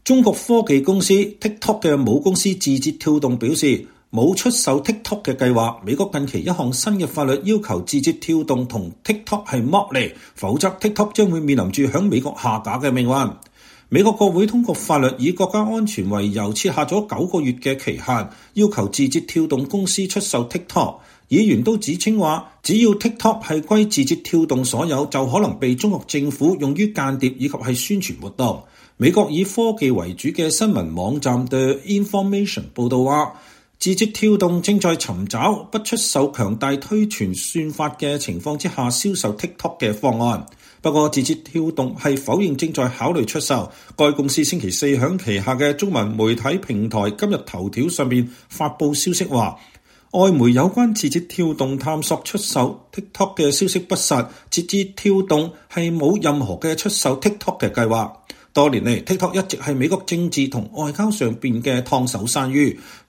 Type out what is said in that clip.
中國科技公司 TikTok 嘅母公司字節跳動表示，冇出售 TikTok 嘅計劃。美國近期一項新嘅法律要求字節跳動同 TikTok 係剝離，否則 TikTok 將會面臨住響美國下架嘅命運。美國國會通過法律，以國家安全為由設下咗9個月嘅期限，要求字節跳動公司出售 TikTok。議員都指稱話，只要 TikTok 係歸字節跳動所有，就可能被中國政府用於間諜以及係宣傳活動。美國以科技為主嘅新聞網站 The Information 報導話，字節跳動正在尋找不出售強大推傳算法嘅情況之下銷售 TikTok 嘅方案。不過字節跳動係否認正在考慮出售。該公司星期四響旗下嘅中文媒體平台今日頭條上面發佈消息話，外媒有關字節跳動探索出售 TikTok 嘅消息不實，字節跳動係冇任何嘅出售 TikTok 嘅計劃。多年嚟 TikTok 一直係美國政治同外交上邊嘅燙手山芋。